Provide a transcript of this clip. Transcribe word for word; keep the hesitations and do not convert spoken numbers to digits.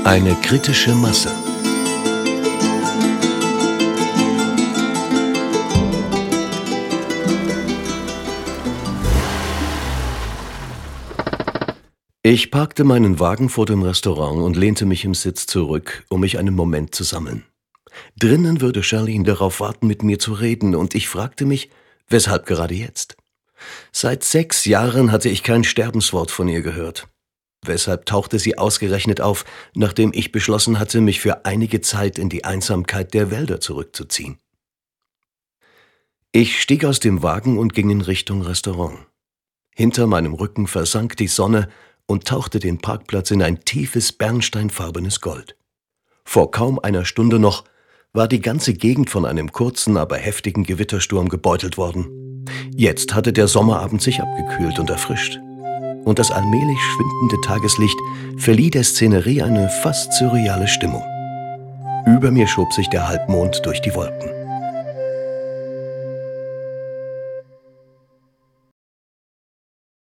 Eine kritische Masse. Ich parkte meinen Wagen vor dem Restaurant und lehnte mich im Sitz zurück, um mich einen Moment zu sammeln. Drinnen würde Charlene darauf warten, mit mir zu reden, und ich fragte mich, weshalb gerade jetzt? Seit sechs Jahren hatte ich kein Sterbenswort von ihr gehört. Weshalb tauchte sie ausgerechnet auf, nachdem ich beschlossen hatte, mich für einige Zeit in die Einsamkeit der Wälder zurückzuziehen? Ich stieg aus dem Wagen und ging in Richtung Restaurant. Hinter meinem Rücken versank die Sonne und tauchte den Parkplatz in ein tiefes, bernsteinfarbenes Gold. Vor kaum einer Stunde noch war die ganze Gegend von einem kurzen, aber heftigen Gewittersturm gebeutelt worden. Jetzt hatte der Sommerabend sich abgekühlt und erfrischt. Und das allmählich schwindende Tageslicht verlieh der Szenerie eine fast surreale Stimmung. Über mir schob sich der Halbmond durch die Wolken.